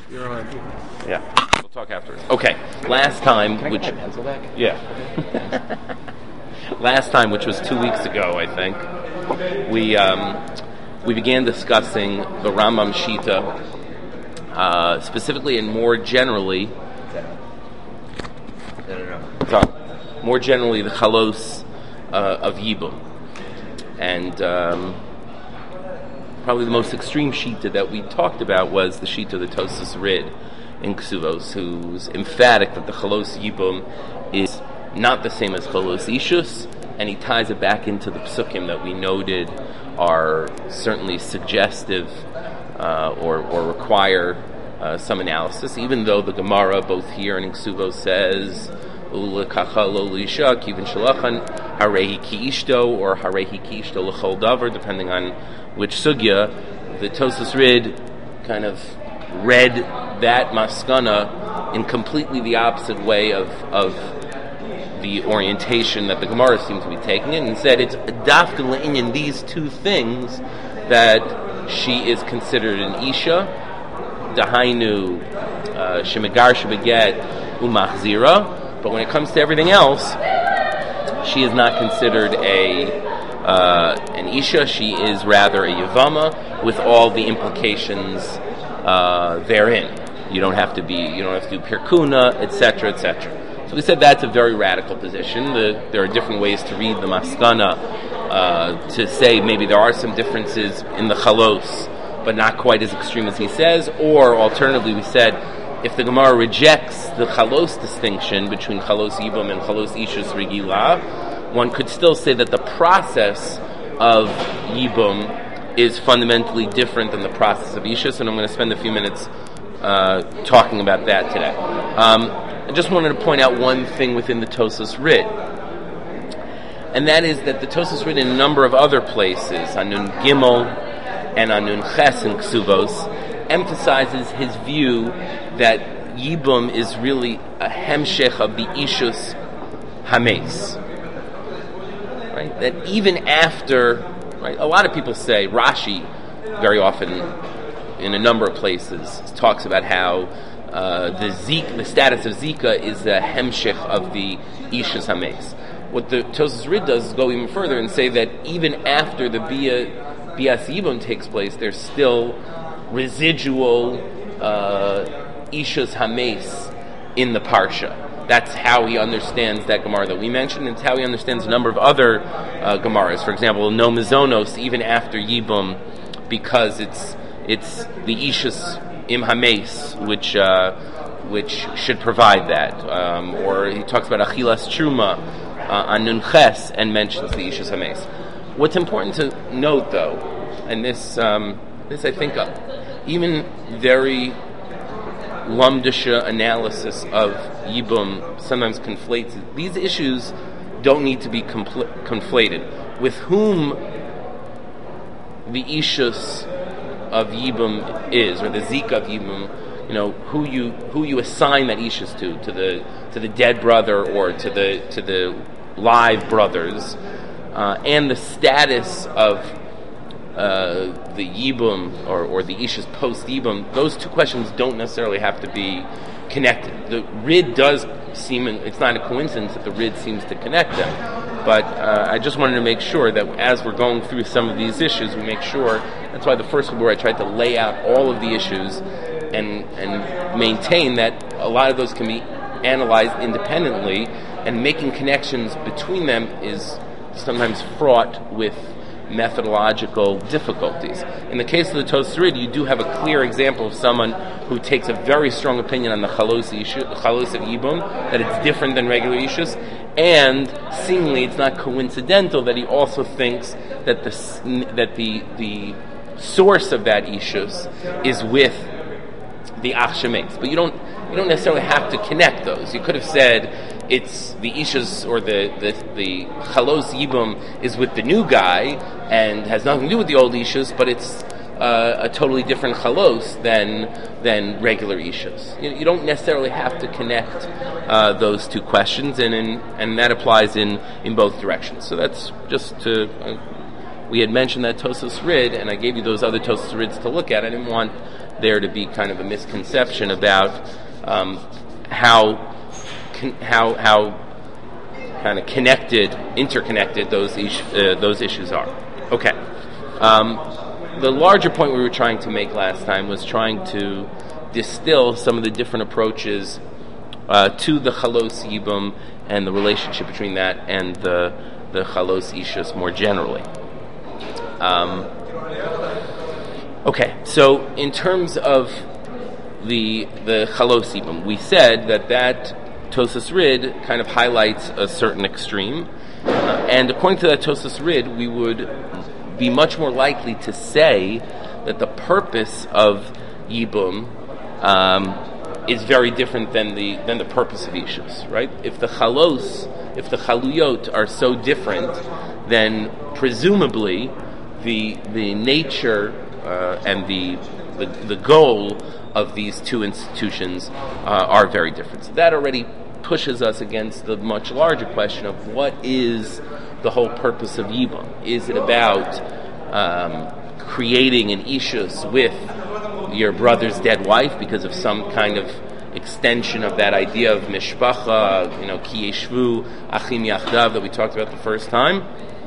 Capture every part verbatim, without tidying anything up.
You're on. Yeah, we'll talk afterwards. Okay, last time, Can I which get my pencil back? yeah, last time, which was two weeks ago, I think, we um, we began discussing the Rambam Shita, uh, specifically and more generally. No, no, no. So, more generally, the Chalos uh, of Yibum, and um, probably the most extreme Shita that we talked about was the Shita of the Tosas Rid in Ksuvos, who's emphatic that the Chalos Yibum is not the same as Chalos Ishus, and he ties it back into the Psukim that we noted are certainly suggestive uh, or, or require uh, some analysis, even though the Gemara, both here and in Ksuvos, says Ulekacha lo l'isha kivin shalachan harehi ki ishto or harehi ki ishto l'chol davar, depending on which sugya. The Tosas Rid kind of read that maskana in completely the opposite way of of the orientation that the Gemara seems to be taking it, and said it's dafka le'inyan these two things that she is considered an isha, dahainu shemegar shebeget umachzira, but when it comes to everything else, she is not considered a uh, an isha. She is rather a yavama with all the implications uh, therein. You don't have to be, you don't have to do pirkuna, et cetera, et cetera. So we said that's a very radical position. The, there are different ways to read the maskana uh, to say maybe there are some differences in the chalos, but not quite as extreme as he says. Or alternatively, we said if the Gemara rejects the chalos distinction between chalos yibum and chalos ishus regila, one could still say that the process of yibum is fundamentally different than the process of ishus, and I'm going to spend a few minutes uh, talking about that today. Um, I just wanted to point out one thing within the Tosas Rid, and that is that the Tosas Rid in a number of other places, on Nun Gimel and on Nun Ches in Ksuvos, emphasizes his view that Yibum is really a hemshech of the Ishus Hames. Right? That even after, right, a lot of people say, Rashi very often in a number of places talks about how Uh, the Zika, the status of Zika is the hemshich of the Ishus Hames. What the Tosas Rid does is go even further and say that even after the Bia Bias Yibum takes place, there's still residual uh, Ishus Hames in the Parsha. That's how he understands that Gemara that we mentioned, and it's how he understands a number of other uh, Gemaras. For example, no Mizonos, even after Yibum, because it's it's the Ishus Im Hames, which uh, which should provide that. Um, or he talks about Achilas Truma uh, on Nun Ches and mentions the Ishus Hames. What's important to note, though, and this um, this I think uh, even very lumdisha analysis of Yibum sometimes conflates it. These issues don't need to be compl- conflated. With whom the Ishus of Yibum is, or the Zika of Yibum, you know, who you who you assign that Ishus to, to the to the dead brother or to the to the live brothers, uh, and the status of uh, the Yibum or, or the Ishus post Yibum, those two questions don't necessarily have to be connected. The Rid does seem, it's not a coincidence that the Rid seems to connect them. But uh, I just wanted to make sure that as we're going through some of these issues, we make sure. That's why the first where I tried to lay out all of the issues and and maintain that a lot of those can be analyzed independently, and making connections between them is sometimes fraught with methodological difficulties. In the case of the Tosas Rid, you do have a clear example of someone who takes a very strong opinion on the Chalos of Yibum, that it's different than regular Ishus, and seemingly it's not coincidental that he also thinks that the that the the source of that Ishus is with the Achshemes. But you don't you don't necessarily have to connect those. You could have said it's the Ishus or the the, the Chalos Yibum is with the new guy and has nothing to do with the old Ishus, but it's uh, a totally different Chalos than than regular Ishus. You, you don't necessarily have to connect uh, those two questions, and in, and that applies in, in both directions. So that's just to. Uh, we had mentioned that Tosas Rid, and I gave you those other Tosas Rids to look at. I didn't want there to be kind of a misconception about um, how con- how how kind of connected, interconnected those is- uh, those issues are. Okay. Um, the larger point we were trying to make last time was trying to distill some of the different approaches uh, to the Chalos Yibum and the relationship between that and the the Chalos Ishus more generally. Um, okay, so in terms of the the Chalos Yibum, we said that that Tosas Rid kind of highlights a certain extreme, uh, and according to that Tosas Rid, we would be much more likely to say that the purpose of Yibum um, is very different than the than the purpose of Ishus, right? If the Chalos, if the Chaluyot are so different, then presumably the the nature uh, and the, the the goal of these two institutions uh, are very different. So that already pushes us against the much larger question of what is the whole purpose of Yibum. Is it about um, creating an Ishus with your brother's dead wife because of some kind of extension of that idea of mishpacha, you know, ki yeshvu achim yachdav that we talked about the first time?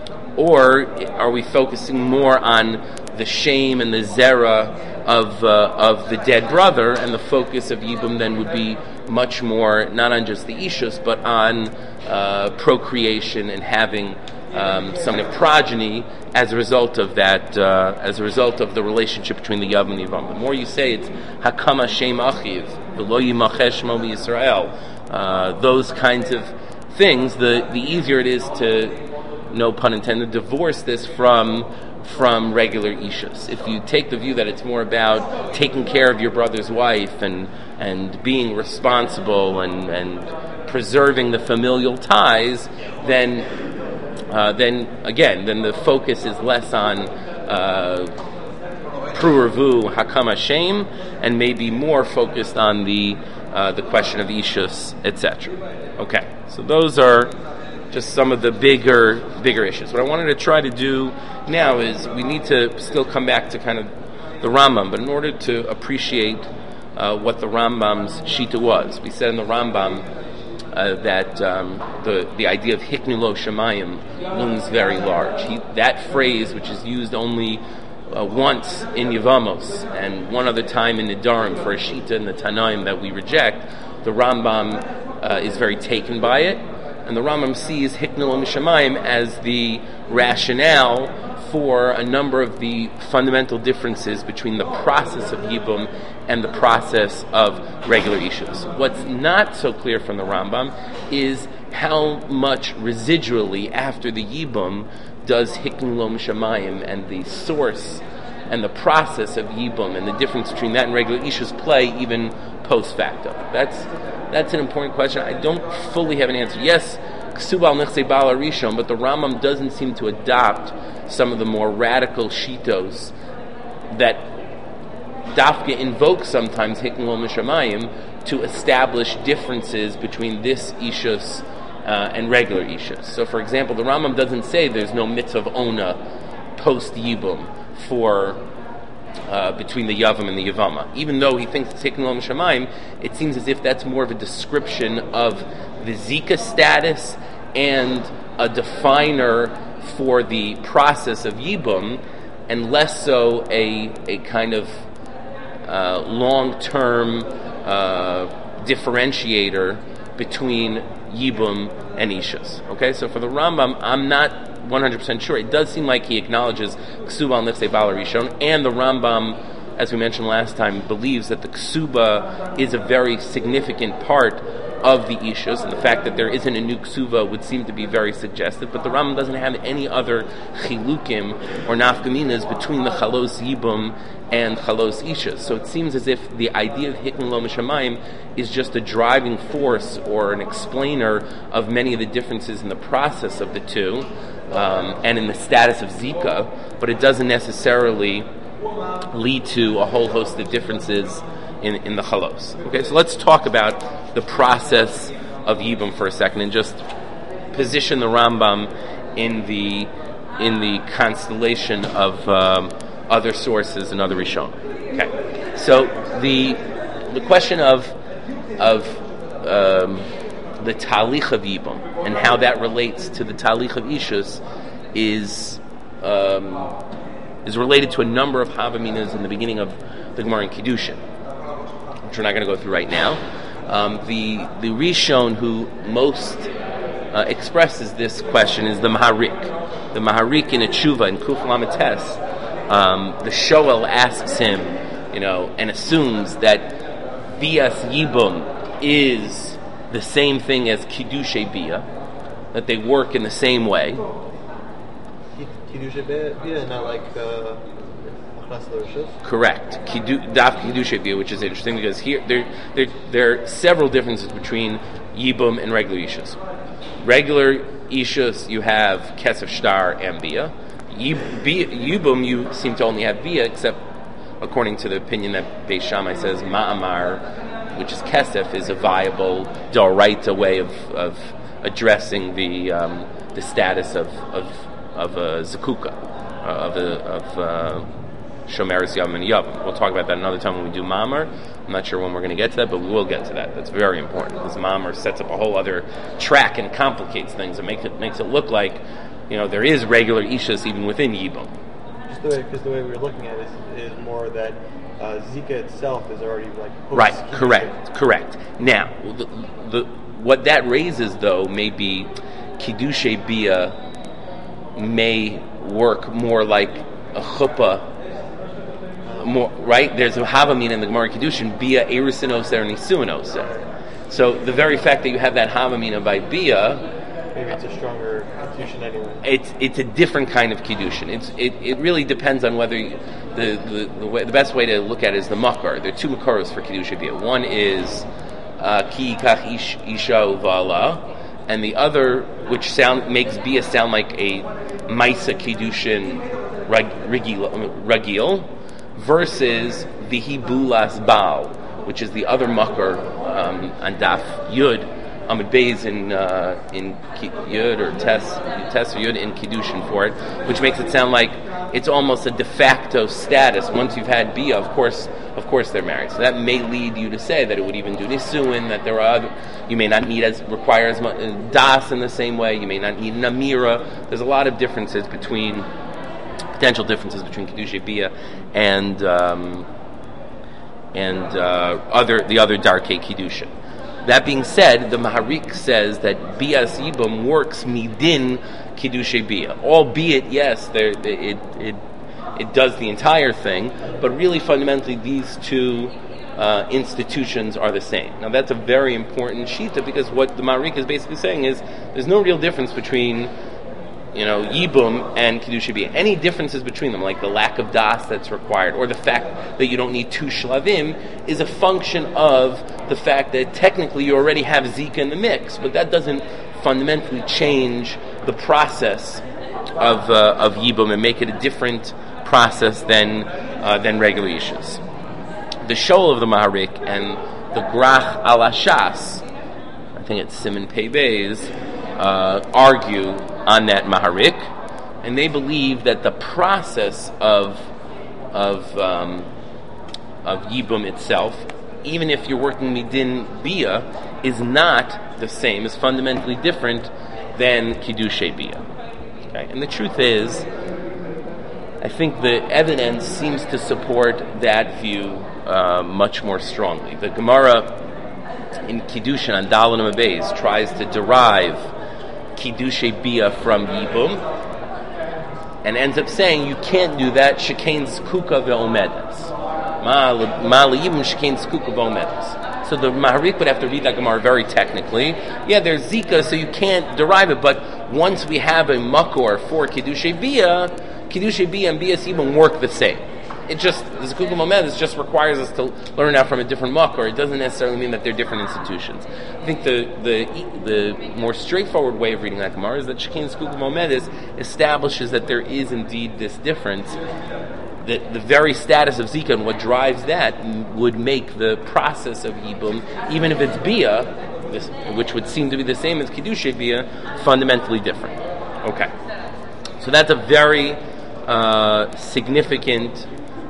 Or are we focusing more on the shame and the zera of uh, of the dead brother, and the focus of Yibum then would be much more not on just the Ishus, but on uh, procreation and having um, some kind of progeny as a result of that, uh, as a result of the relationship between the Yavam and the Yavam. The more you say it's Hakama Shem Achiv, V'lo Yimachesh Mo Yisrael, uh, those kinds of things, the, the easier it is to, no pun intended, divorce this from from regular Ishus. If you take the view that it's more about taking care of your brother's wife and and being responsible and, and preserving the familial ties, then uh, then again, then the focus is less on uh, Pru'ervu Hakam Hashem and maybe more focused on the uh, the question of Ishus, et cetera. Okay, so those are just some of the bigger bigger issues. What I wanted to try to do now is we need to still come back to kind of the Rambam, but in order to appreciate uh, what the Rambam's Shita was, we said in the Rambam uh, that um, the the idea of Hiknulo Shemayim looms very large. He, that phrase, which is used only uh, once in Yevamos and one other time in Nidarim for a Shita in the Tanaim that we reject, the Rambam uh, is very taken by it. And the Rambam sees Hiknulo Mishamayim as the rationale for a number of the fundamental differences between the process of Yibum and the process of regular Ishus. What's not so clear from the Rambam is how much residually after the Yibum does Hiknulo Mishamayim and the source and the process of Yibum and the difference between that and regular Ishus play even post facto. That's That's an important question. I don't fully have an answer. Yes, Ksubal Nechse Bala Rishon, but the Rambam doesn't seem to adopt some of the more radical shitos that Dafka invokes sometimes Hiknulo Mishamayim to establish differences between this Ishus uh, and regular Ishus. So, for example, the Rambam doesn't say there's no mitzvah of Ona post Yibum for Uh, between the Yavam and the Yavama. Even though he thinks it's Hiknulo Mishamayim, it seems as if that's more of a description of the Zika status and a definer for the process of Yibum, and less so a a kind of uh, long-term uh, differentiator between Yibum and Ishus. Okay, so for the Rambam, I'm not one hundred percent sure. It does seem like he acknowledges Ksuba al Nifsei Bala Rishon, and the Rambam, as we mentioned last time, believes that the Ksuba is a very significant part of the Ishus, and the fact that there isn't a new Ksuba would seem to be very suggestive, but the Rambam doesn't have any other chilukim or nafkaminas between the Chalos Yibum and Chalos Ishus. So it seems as if the idea of Hiknulo Mishamayim is just a driving force or an explainer of many of the differences in the process of the two, Um, and in the status of Zika, but it doesn't necessarily lead to a whole host of differences in, in the Chalos. Okay, so let's talk about the process of Yibum for a second and just position the Rambam in the in the constellation of um, other sources and other Rishon. Okay, So the the question of of um, the talich of Yibum and how that relates to the talich of Ishus is um, is related to a number of Havaminas in the beginning of the Gemara in Kiddushin, which we're not going to go through right now. Um, the the Rishon who most uh, expresses this question is the Maharik. The Maharik in a tshuva in Kuf Lamates. Um, the Shoel asks him, you know, and assumes that Bias Yibum is the same thing as Kiddushay Bia, that they work in the same way. Kiddushay Bia, not like uh, correct. Kiddu, Daf Kiddushay Bia, which is interesting because here there, there there are several differences between Yibum and regular Ishus. Regular Ishus, you have Kesef Shtar and Bia. Yibum, you seem to only have Bia, except according to the opinion that Beis Shammai says Ma'amar, which is Kesef, is a viable D'oraita way of, of addressing the um, the status of of of a Zakuka, uh, of a of uh, Shomeres Yavim and Yavim. We'll talk about that another time when we do Ma'amar. I'm not sure when we're going to get to that, but we will get to that. That's very important because Ma'amar sets up a whole other track and complicates things and makes it makes it look like, you know, there is regular Ishus even within Yibum. Just the way, because the way we were looking at it is, is more that uh, Zika itself is already like post- right. Correct. Correct. Now, the, the what that raises though may be Kiddushay Bia may work more like a chuppah. More right. There's a Havamin in the Gemara Kiddushin Bia Erusin Oser and Nisuin Oser. So the very fact that you have that Havamina by Bia. Maybe it's a stronger kiddushin anyway. It's it's a different kind of kiddushin. It's it, it really depends on whether you, the the the, way, the best way to look at it is the makar. There are two makaros for kiddushin bia. One is ki kach ish isha uvala, and the other, which sound makes bia sound like a maisa kiddushin ragil, ragil versus the hibulas baal, which is the other makar um, on daf yud. Amid Beis in uh, in Yud or Tes Tes or Yud in Kiddushin for it, which makes it sound like it's almost a de facto status. Once you've had Bia, of course, of course they're married. So that may lead you to say that it would even do Nisuin, that there are other, you may not need as require as much Das in the same way. You may not need an Amira. There's a lot of differences between potential differences between Kiddushay Bia and um, and uh, other the other Darkei Kiddushin. That being said, the Maharik says that Bias Yibum works midin Kiddushay Bia. Albeit, yes, there, it, it it does the entire thing, but really fundamentally these two uh, institutions are the same. Now that's a very important shita because what the Maharik is basically saying is there's no real difference between, you know, Yibum and Kiddushay Bia. Any differences between them, like the lack of das that's required, or the fact that you don't need two shlavim, is a function of the fact that technically you already have Zika in the mix, but that doesn't fundamentally change the process of uh, of Yibum and make it a different process than uh, than regular Ishus. The Shoel of the Maharik and the Grach al Ashas, I think it's Simon Pei Beis, uh, argue on that Maharik, and they believe that the process of of um, of Yibum itself, even if you're working midin Bia, is not the same, is fundamentally different than Kiddushay Bia. Okay? And the truth is, I think the evidence seems to support that view uh, much more strongly. The Gemara in Kiddushin on Daled Amud Beis tries to derive Kiddushay Bia from Yibum, and ends up saying you can't do that. Shekain Zkuka ve'omedes. Ma liyibum shekain Zkuka ve'omedes. So the Maharik would have to read that Gemara very technically. Yeah, there's Zika, so you can't derive it. But once we have a makor for Kiddushay Bia, Kiddushay Bia and Bias Yibum work the same. It just, the Zkuka Momedes just requires us to learn that from a different makor. It doesn't necessarily mean that they're different institutions. I think the the the more straightforward way of reading that Gemara is that Shekain Zkuka Momedes establishes that there is indeed this difference. That the very status of Zika and what drives that would make the process of Yibum, even if it's Bia, this, which would seem to be the same as Kiddushay Bia, fundamentally different. Okay. So that's a very uh, significant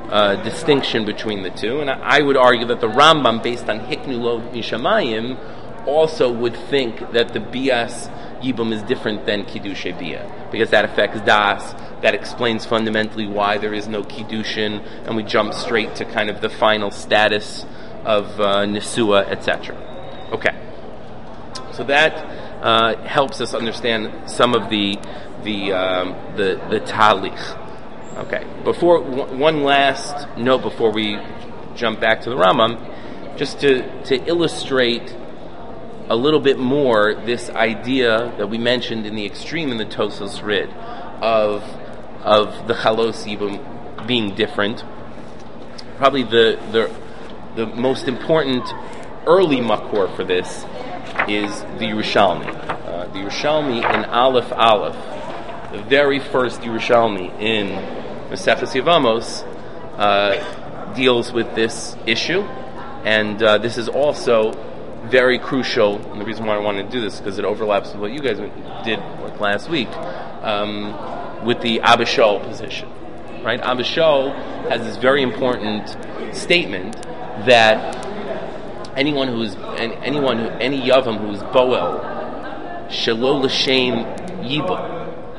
uh, distinction between the two. And I, I would argue that the Rambam, based on Hiknu Lo Mishamayim, also would think that the Bias Yibum is different than Kiddushay Bia, because that affects Das, that explains fundamentally why there is no Kiddushin, and we jump straight to kind of the final status of uh, Nesua, et cetera. Okay. So that uh, helps us understand some of the the um, the, the Talich. Okay. Before w- one last note before we jump back to the Rambam, just to, to illustrate a little bit more this idea that we mentioned in the extreme in the Tosos Rid of of the Chalos Yibum being different. Probably the the the most important early makor for this is the Yerushalmi. Uh, the Yerushalmi in Aleph Aleph, the very first Yerushalmi in Maseches Yevamos, uh, deals with this issue, and uh, this is also very crucial, and the reason why I wanted to do this is because it overlaps with what you guys did like last week, um, with the Abba Shaul position. Right? Abba Shaul has this very important statement that anyone who's anyone who, any yavam who's boel shelo l'shem yibum,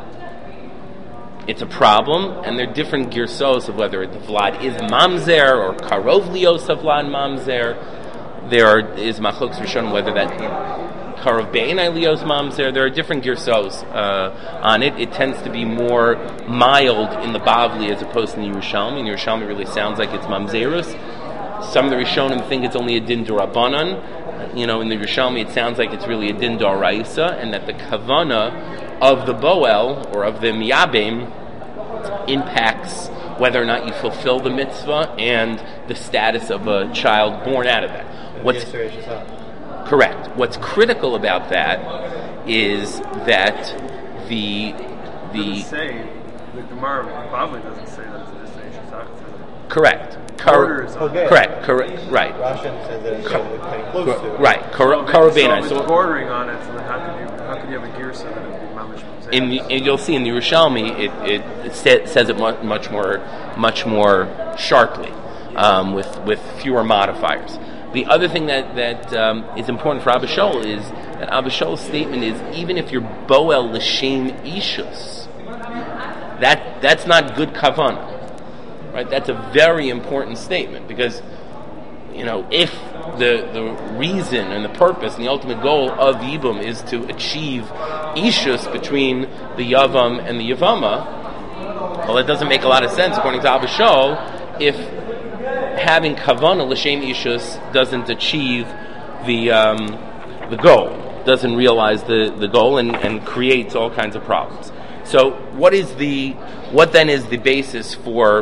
it's a problem, and there are different girsos of whether the vlad is mamzer or karov lios of vlad mamzer. There are, is machloks rishon whether that karov be'enai lios mamzer. There are different girsos uh, on it. It tends to be more mild in the Bavli as opposed to the Yerushalmi. And Yerushalmi really sounds like it's mamzerus. Some of the Rishonim think it's only a din d'Rabbanan. You know, in the Yerushalmi it sounds like it's really a din d'Oraisa, and that the kavana of the boel or of the miyabim impacts whether or not you fulfill the mitzvah and the status of a child born out of that. What's correct? What's critical about that is that the the say the Gemara probably doesn't say that it's a Shesach. Correct. Cor- okay. Correct. Correct. Right. Rashi says that it's kind close Cor- to it. Right. Cor- so, Korabena. So, so it's bordering on it. So then how could you how could you have a girsa that would be mamish? In the, and you'll see in the Yerushalmi, it, it, it sa- says it much, much more, much more sharply, um, with with fewer modifiers. The other thing that that um, is important for Abba Shaul is that Abba Shaul's statement is even if you're boel l'shem ishus, that that's not good kavanah, right? That's a very important statement because, you know, if the the reason and the purpose and the ultimate goal of Yibum is to achieve ishus between the Yavam and the Yavama, well, it doesn't make a lot of sense according to Abba Shaul if having kavanah l'shem ishus doesn't achieve the um, the goal, doesn't realize the, the goal, and, and creates all kinds of problems. So, what is the what then is the basis for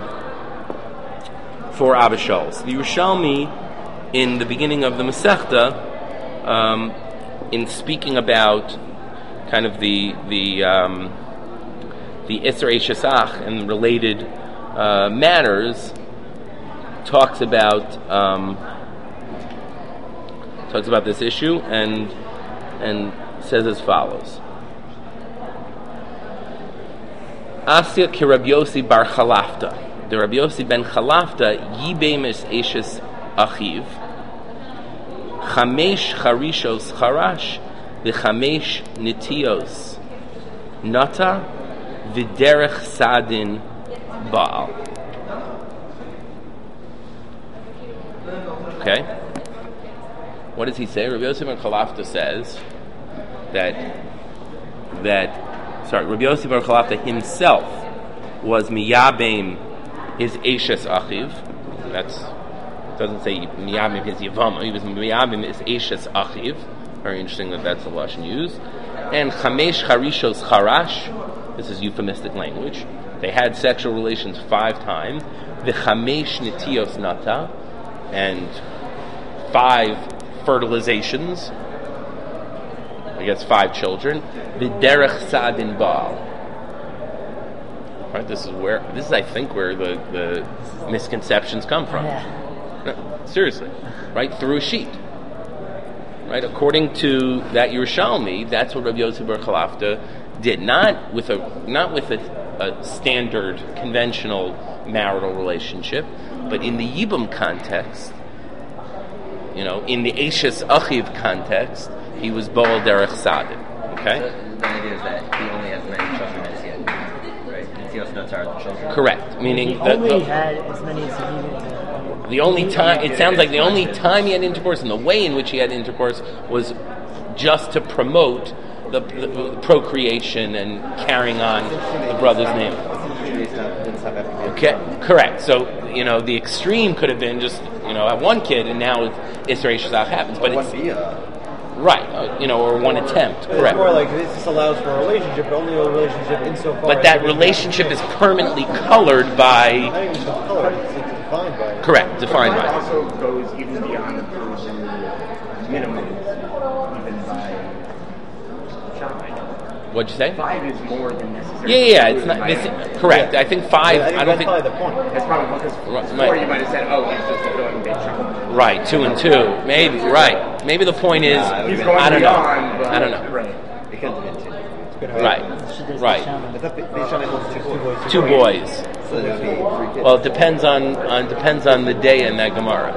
for Abba Shaul? So the Yerushalmi, in the beginning of the Masechta, um, in speaking about kind of the the um, the Isser Shesach and related uh, matters, talks about um, talks about this issue and and says as follows: Asya ki Rabbi Yossi bar Chalafta, the Rabbi Yossi ben Chalafta yibemis eshes achiv chamesh charishos charash v'chamesh nitios nata v'derech sadin baal. Okay, what does he say? Rabbi Yossi ben Chalafta says that that sorry, Rabbi Yossi ben Chalafta himself was miyabim his eshes achiv. That's doesn't say miyabim his yavama. He was miyabim his eshes achiv. Very interesting that that's the lashon used. And chamesh charishos charash. This is euphemistic language. They had sexual relations five times. The chamesh nitios nata, and five fertilizations. I guess five children. The derech sadin baal. Right. This is where this is, I think, where the, the misconceptions come from. Yeah. No, seriously, right through a sheet. Right, according to that Yerushalmi, that's what Rabbi Yossi bar Chalafta did. Not with a not with a a standard, conventional marital relationship. But in the Yibum context, you know, in the Eishes Achiv context, he was Baal Derech Sadin. Okay? So the idea is that he only has many children as he had, right? Tzios Notzar the children. Correct. Meaning He the, only the, had as many as he needed. the only time, it sounds like the only time he had intercourse and the way in which he had intercourse was just to promote the, the, the procreation and carrying on the brother's name. Okay, correct. So, you know, the extreme could have been just, you know, have one kid and now Isra Shazach happens. But it's, right, uh, you know, or one attempt, It's correct. more like this allows for a relationship, but only a relationship insofar But as that everything- relationship is permanently colored by, Not even just colored, it's, it's defined by it. correct, defined It by. also goes even beyond the minimum, even by Shammai. What'd you say? Five is more than necessary. Yeah, yeah, yeah, it's not, this, correct. I think five, I think I don't that's think, probably the point. That's probably because Right, before right. you might have said, oh, he's just going big chunk. right, two and two, maybe, right. Maybe the point is, Nah, it He's would've going I don't know, beyond, but, I don't know. Right. It couldn't have been two. Right, right. I thought they, they shot it with two boys. Two boys. So there would be three kids. Well, it depends on, on depends on the day in that Gemara.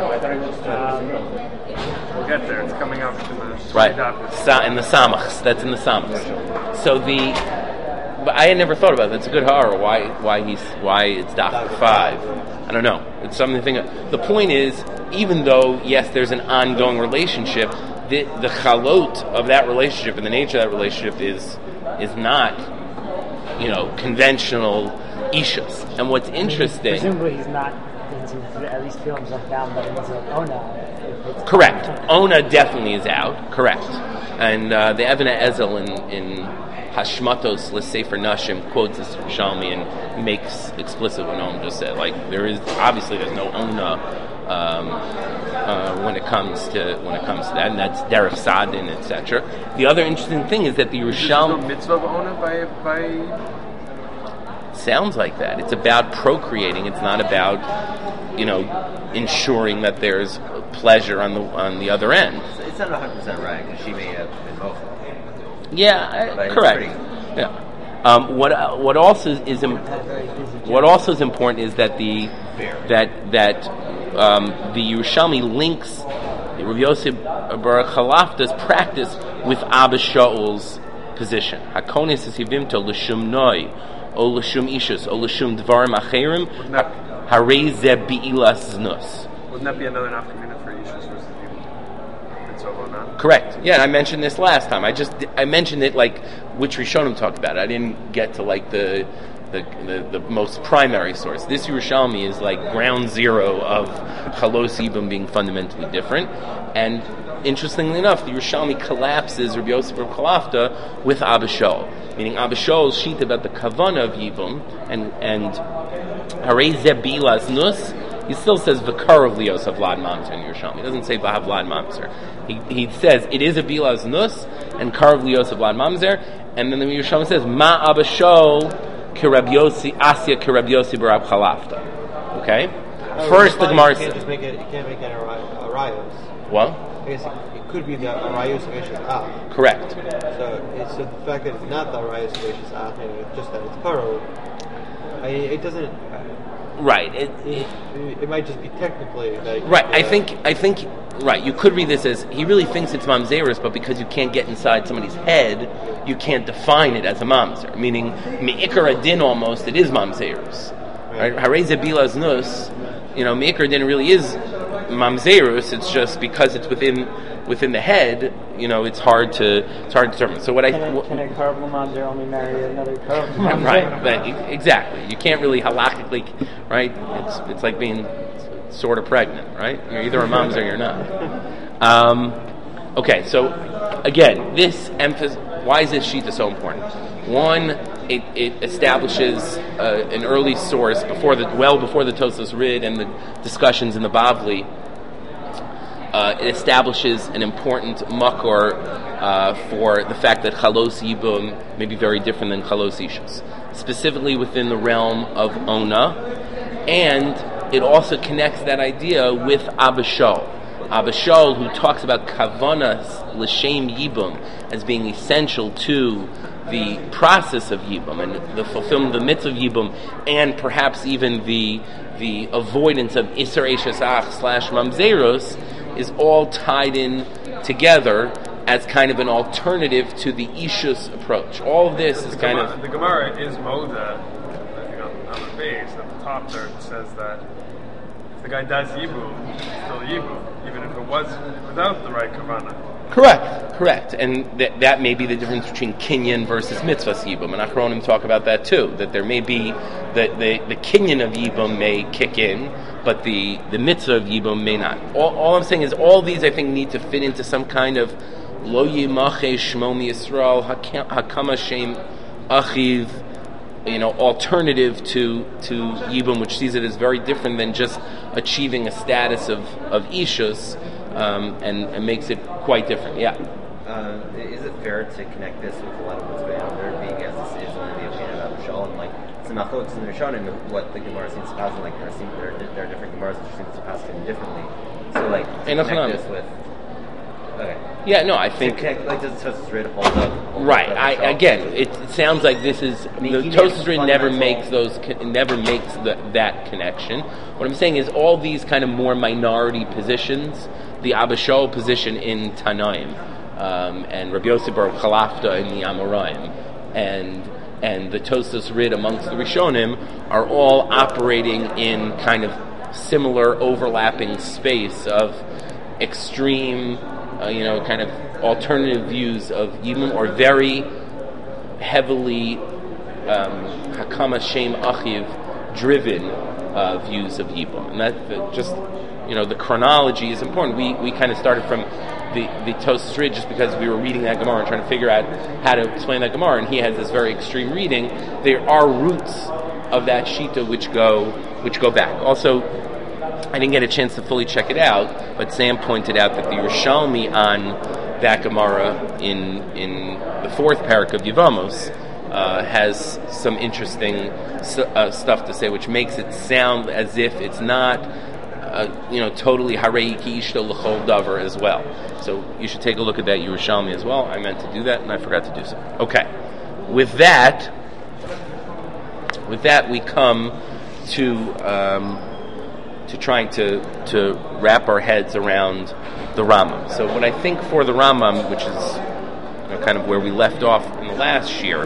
We'll get there. It's coming up to the Right, adopted. Sa- in the Samachs. That's in the Samachs. So the, but I had never thought about that. That's a good horror. Why, why he's, why it's Daf five? I don't know. It's something to think of. The point is, even though yes, there's an ongoing relationship, the the chalot of that relationship and the nature of that relationship is is not, you know, conventional ishus. And what's interesting. Presumably he's not going to at least feel himself down, but he's like, oh no. Correct. Ona definitely is out. Correct. And uh, the Evnei Ezel in, in Hashmatos L'Sefer Nashim quotes this from Shalmi and makes explicit what Noam just said. Like there is obviously there's no Ona um, uh, when it comes to when it comes to that, and that's Derech Sadin, et cetera. The other interesting thing is that the There's no Yerushalmi mitzvah of Ona by by. sounds like that. It's about procreating. It's not about, you know, ensuring that there's pleasure on the on the other end. It's- It's not one hundred percent right because she may have been both. Yeah, But I, it's correct. pretty- Yeah. Um, what uh, what also is im- what also is important is that the that that um, the Yerushalmi links Rav Yosef Bar Chalafta's practice with Abba Shaul's position. Hakonis is hivimto l'shum noi o l'shum ishus o l'shum dvarim acherim harei ze bi'ilas znus. Wouldn't that be another nafkamina for Yishus versus the mitzvah of Ona? Correct. Yeah, I mentioned this last time. I just I mentioned it like which Rishonim talked about. I didn't get to like the the the, the most primary source. This Yerushalmi is like ground zero of Chalos Ibum being fundamentally different. And interestingly enough, the Yerushalmi collapses Rabbi Yosef of Chalafta with Abba Shaul, meaning Abba Shaul's sheet about the Kavana of Yibum and and Harei Zebilas Nus. He still says Vakar of Leos of Vlad Mamzer in Yerushalmi. He doesn't say Vahav Vlad Mamzer. He he says it is a Bilaz Nus and Kar of Leos of Vlad Mamzer, and then the Yerushalmi says Ma Abba Shaul Kirab Yosi Asya Kirab Yosi Barab Chalafta. Okay? First the Gemara You can't says just make it. You can't make it a rayos. what? I guess it, it could be the rayos of Eishes Av. Correct. So it's so the fact that it's not the rayos of Eishes Av, and it's just that it's karo. I, it doesn't. Right. It, It, it, it might just be technically like Right, I uh, think, I think, right. You could read this as he really thinks it's mamzerus, but because you can't get inside somebody's head, you can't define it as a mamzer. Meaning, me'ikar adin almost, it is mamzerus. Right? Harei zebilaz nus, you know, me'ikar adin really is mamzerus. It's just because it's within within the head, you know, it's hard to it's hard to determine. So what I Can a, what, can a Karabal Mamzer only marry another Karabal Mamzer? right, but e- exactly. You can't really halachically, right? It's it's like being sort of pregnant, right? You're either a mom's or you're not. Um, okay, so again, this emphasis. Why is this shita so important? One, it, it establishes uh, an early source before the well before the Tosas Rid and the discussions in the Bavli. Uh, it establishes an important makor uh, for the fact that chalos yibum may be very different than chalos ishus, specifically within the realm of Ona, and it also connects that idea with Abba Shaul. Abba Shaul, who talks about kavanas l'shem yibum as being essential to the process of yibum and the fulfillment of the mitzvah of yibum, and perhaps even the the avoidance of iser eishes ach slash mamzeros, is all tied in together as kind of an alternative to the ishus approach. All of this is the kind Gemara, of the Gemara is Moda. I think on, on the base at the top there it says that if the guy does yibum, it's still yibum, even if it was without the right kavana. correct, correct, and th- that may be the difference between kinyan versus mitzvah yibum. And Achronim talk about that too. That there may be that the the kinyan of yibum may kick in, but the, the mitzvah of yibum may not. All, all I'm saying is all these I think need to fit into some kind of lo yimache shmo mi Yisrael hakama shem achiv, you know, alternative to to yibum, which sees it as very different than just achieving a status of of ishus, um, and, and makes it quite different. Yeah. Uh, is it fair to connect this with a lot of what's going on there, being as this is only the opinion of Abba Shaul, and like some machlokes in the Rishonim, what the Gemara seems to pass in, like there seem there, there are different Gemaras which seem to pass in differently. So like to connect this with. Okay. Yeah, no, I think to connect, like does Tosfos Rid hold up? Hold right. Up I, again, it, it sounds like this is I mean, the he Tosfos makes Rid never fundamental- makes those con- never makes the, that connection. What I'm saying is all these kind of more minority positions, the Abba Shaul position in Tanaim, um, and Rabbi Yosef Bar Chalafta in the Amoraim, and and the Tosfos Rid amongst the Rishonim are all operating in kind of similar overlapping space of extreme, uh, you know, kind of alternative views of Yibum, or very heavily um, Hakama Shem Achiv driven uh, views of Yibum. And that, that just, you know, the chronology is important. We we kind of started from the, the Tosfos Rid just because we were reading that Gemara and trying to figure out how to explain that Gemara, and he has this very extreme reading. There are roots of that Shita which go which go back. Also, I didn't get a chance to fully check it out, but Sam pointed out that the Yerushalmi on that Gemara in in the fourth parak of Yevamos uh, has some interesting uh, stuff to say, which makes it sound as if it's not, uh, you know, totally Harei ki ishto l'chol davar as well. So you should take a look at that Yerushalmi as well. I meant to do that, and I forgot to do so. Okay, with that, with that we come to. Um, to trying to, to wrap our heads around the Rambam. So what I think for the Rambam, which is, you know, kind of where we left off in the last year,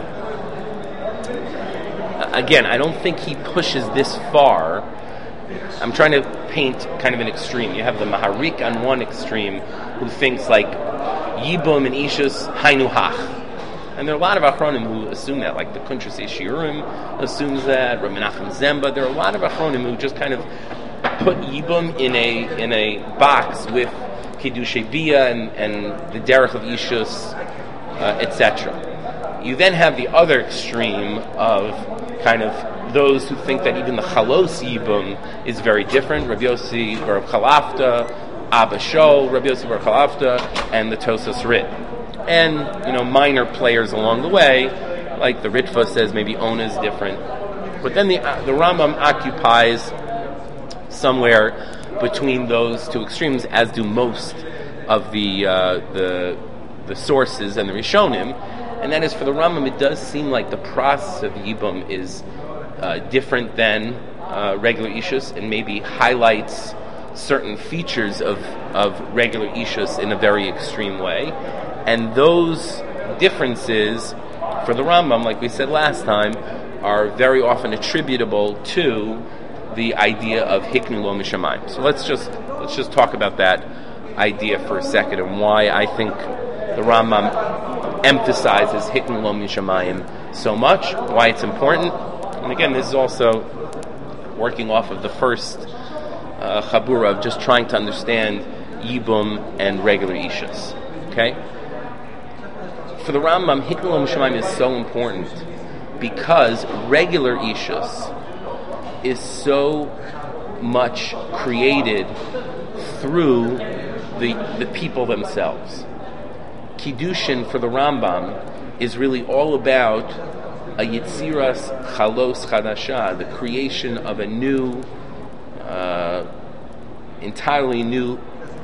again, I don't think he pushes this far. I'm trying to paint kind of an extreme. You have the Maharik on one extreme, who thinks like Yibum and Ishus Hainu Hach. And there are a lot of Achronim who assume that, like the Kuntres Yeshiurim assumes that, Rabbi Menachem Zemba. There are a lot of Achronim who just kind of put Yibum in a in a box with Kiddushei Bia and, and the Derech of Ishus, uh, et cetera. You then have the other extreme of kind of those who think that even the Chalos Yibum is very different. Rabbi Yossi Bar Chalafta, Abba Shaul, Rabbi Yossi Bar Chalafta, and the Tosfos Rid. And, you know, minor players along the way, like the Ritva says maybe Ona is different. But then the uh, the Rambam occupies somewhere between those two extremes, as do most of the uh, the the sources and the Rishonim, and that is for the Rambam. It does seem like the process of Yibum is uh, different than uh, regular Ishus, and maybe highlights certain features of of regular Ishus in a very extreme way, and those differences for the Rambam, like we said last time, are very often attributable to the idea of hiknu lo mishamayim. So let's just let's just talk about that idea for a second, and why I think the Rambam emphasizes hiknu lo mishamayim so much, why it's important. And again, this is also working off of the first uh, chabura of just trying to understand Yibum and regular Ishus. Okay? For the Rambam, hiknu lo mishamayim is so important because regular Ishus is so much created through the the people themselves. Kiddushin for the Rambam is really all about a yitziras chalos chadasha, the creation of a new, uh, entirely new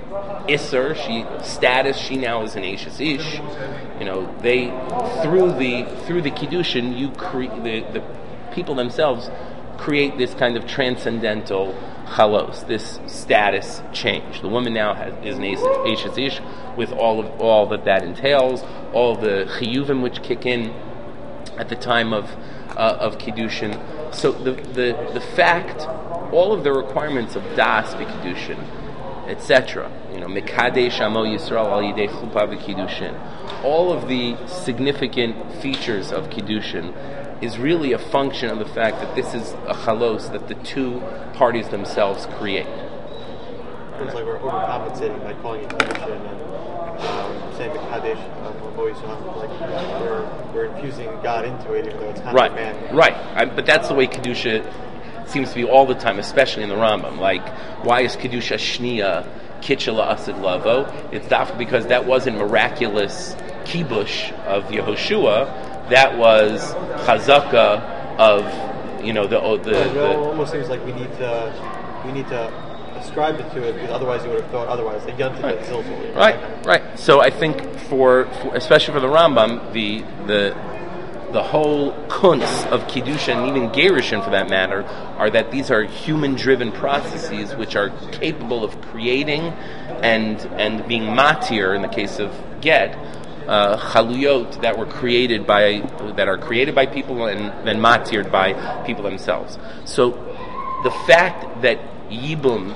Isser, she status, she now is an Eishes Ish. You know, they through the through the Kiddushin, you create the, the people themselves create this kind of transcendental chalos, this status change. The woman now has, is an Eishes Ish with all of all that that entails, all the chiyuvim which kick in at the time of uh, of Kiddushin. So the, the the fact, all of the requirements of das b'Kiddushin, et cetera. You know, Mekadesh Amo Yisrael Al Yidei Chuppah v'Kiddushin. All of the significant features of Kiddushin is really a function of the fact that this is a chalos that the two parties themselves create. It's like we're overcompensating by calling it Kiddushin and um, saying Mekadesh Amo Yisrael. Like we're we're infusing God into it, even though it's kind right, of man. Right, I, but that's the way Kedusha seems to be all the time, especially in the Rambam. Like, why is Kedusha Shniya Kitchela Asid Lavo? It's dafka because that wasn't miraculous kibush of Yehoshua. That was chazaka of, you know, the the. Yeah, it the almost seems like we need to we need to ascribe it to it, because otherwise you would have thought otherwise. Like Yontif right. Zilzul. Right, right. So I think for, for especially for the Rambam, the the. The whole kunz of Kiddusha, and even Gerushin for that matter, are that these are human-driven processes which are capable of creating and and being matir, in the case of get, uh, chaluyot that were created by, that are created by people and then matired by people themselves. So the fact that Yibum,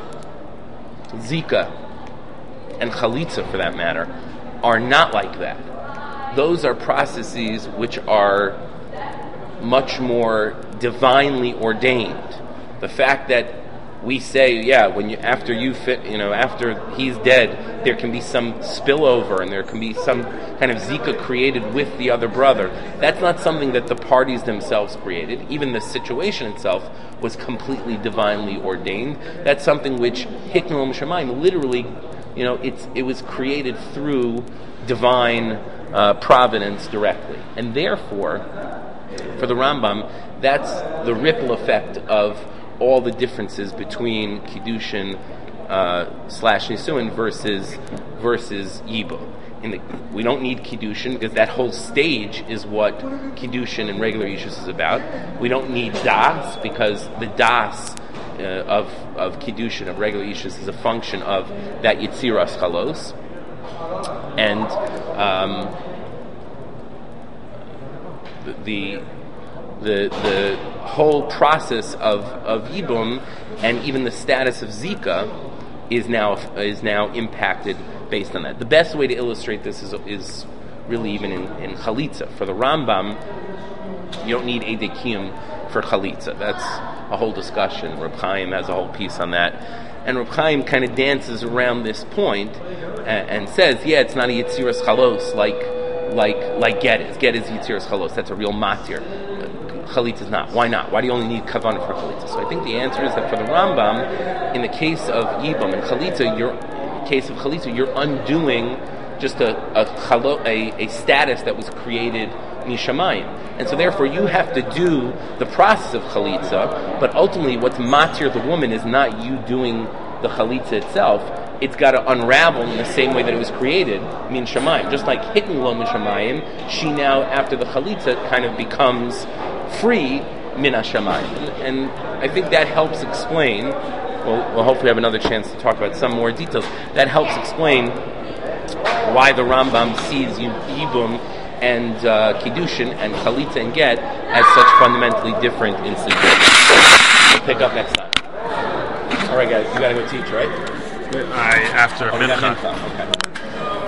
Zika, and Chalitza for that matter, are not like that. Those are processes which are much more divinely ordained. The fact that we say, yeah, when you after you fit, you know, after he's dead, there can be some spillover and there can be some kind of zika created with the other brother. That's not something that the parties themselves created. Even the situation itself was completely divinely ordained. That's something which Hikmel Shemayim, literally, you know, it's it was created through divine Uh, providence directly, and therefore, for the Rambam, that's the ripple effect of all the differences between Kiddushin uh, slash Nisuin versus versus Yibum. In the, we don't need Kiddushin because that whole stage is what Kiddushin and regular Yishus is about. We don't need Das because the Das uh, of of Kiddushin, of regular Yishus, is a function of that Yitziras Chalos. And um, the the the whole process of, of Yibum and even the status of Zika is now is now impacted based on that. The best way to illustrate this is is really even in, in Chalitza. For the Rambam, you don't need Eidei Kiyum for Chalitza. That's a whole discussion. Reb Chaim has a whole piece on that. And Reb Chaim kind of dances around this point and, and says, yeah, it's not a Yitziras Chalos like like like Get is. Get is Yitziras Chalos. That's a real matir. Chalitza is not. Why not? Why do you only need Kavanah for Chalitza? So I think the answer is that for the Rambam, in the case of Yibum and Chalitza, you're, in the case of Chalitza, you're undoing just a a, chalo, a a status that was created mishamayim. And so therefore you have to do the process of chalitza, but ultimately what's matir the woman is not you doing the chalitza itself. It's got to unravel in the same way that it was created, min shamayim. Just like hitting lo min shamayim, she now, after the chalitza, kind of becomes free min hashamayim. And, and I think that helps explain, well, we'll hopefully have another chance to talk about some more details, that helps explain why the Rambam sees Yibum and uh, Kiddushin and Chalitza and Get as such fundamentally different institutions. We'll pick up next time. All right, guys, you got to go teach, right? I after oh, Mincha. Okay.